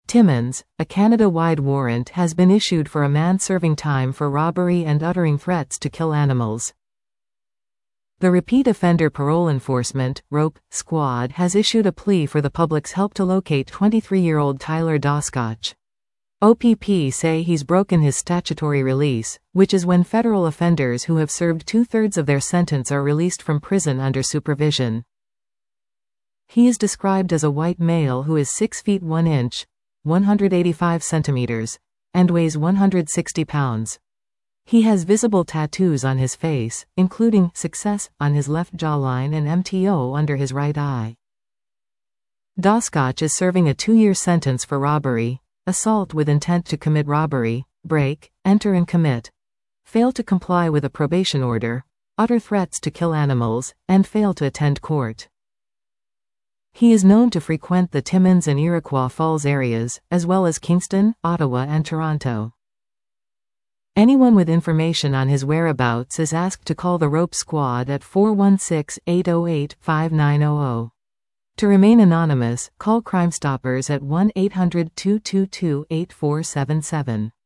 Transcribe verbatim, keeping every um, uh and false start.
Timmins, a Canada-wide warrant has been issued for a man serving time for robbery and uttering threats to kill animals. The Repeat Offender Parole Enforcement (ROPE) Squad has issued a plea for the public's help to locate twenty-three-year-old Tyler Doscotch. O P P say he's broken his statutory release, which is when federal offenders who have served two-thirds of their sentence are released from prison under supervision. He is described as a white male who is six feet one inch, one hundred eighty-five centimeters, and weighs one hundred sixty pounds. He has visible tattoos on his face, including "Success" on his left jawline and M T O under his right eye. Doscotch is serving a two-year sentence for robbery, assault with intent to commit robbery, break, enter and commit, fail to comply with a probation order, utter threats to kill animals, and fail to attend court. He is known to frequent the Timmins and Iroquois Falls areas, as well as Kingston, Ottawa and Toronto. Anyone with information on his whereabouts is asked to call the ROPE Squad at four one six, eight zero eight, five nine zero zero. To remain anonymous, call Crime Stoppers at one eight hundred, two two two, eight four seven seven.